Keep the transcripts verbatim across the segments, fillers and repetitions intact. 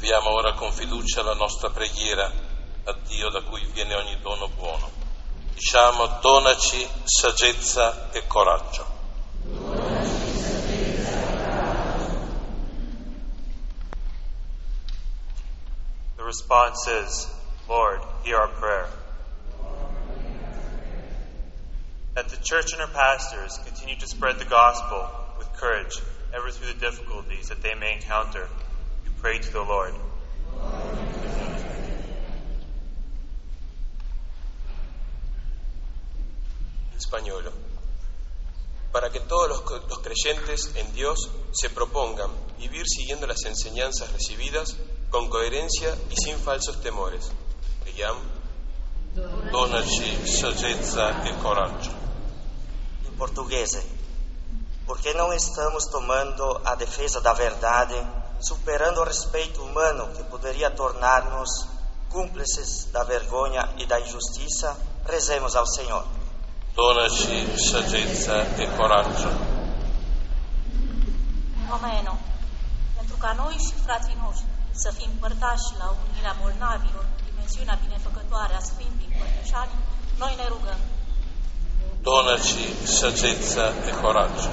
Eleviamo ora con fiducia la nostra preghiera a Dio da cui viene ogni dono buono. Diciamo: donaci saggezza e coraggio. Donaci saggezza e coraggio. The response is, Lord, hear our prayer. That the church and her pastors continue to spread the gospel with courage ever through the difficulties that they may encounter. We pray to the Lord. En español. Para que todos los, los creyentes en Dios se propongan vivir siguiendo las enseñanzas recibidas con coherencia y sin falsos temores. Preghiamo. Donaci saggezza e coraggio. Em português, porque não estamos tomando a defesa da verdade, superando o respeito humano que poderia tornar-nos cúmplices da vergonha e da injustiça, rezemos ao Senhor. Donaci saggezza e coraggio. Omeno, pentru ca noi și frații noștri să fim părtași la unirea bolnavilor în dimensiunea binefăcătoare a Sfintului Părtășani, noi ne rugăm. Donaci saggezza e coraggio.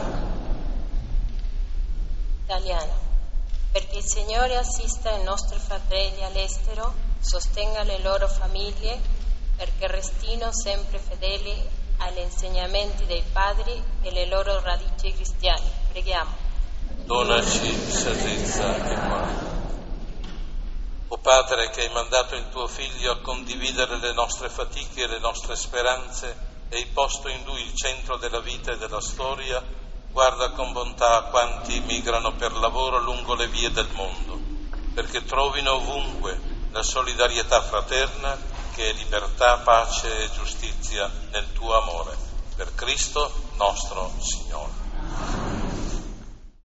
Italiano, perché il Signore assista i nostri fratelli all'estero, sostenga le loro famiglie, perché restino sempre fedeli agli insegnamenti dei padri e le loro radici cristiane. Preghiamo. Donaci saggezza e coraggio. O Padre, che hai mandato il tuo Figlio a condividere le nostre fatiche e le nostre speranze e hai posto in Lui il centro della vita e della storia, guarda con bontà a quanti migrano per lavoro lungo le vie del mondo, perché trovino ovunque la solidarietà fraterna che è libertà, pace e giustizia nel tuo amore. Per Cristo nostro Signore.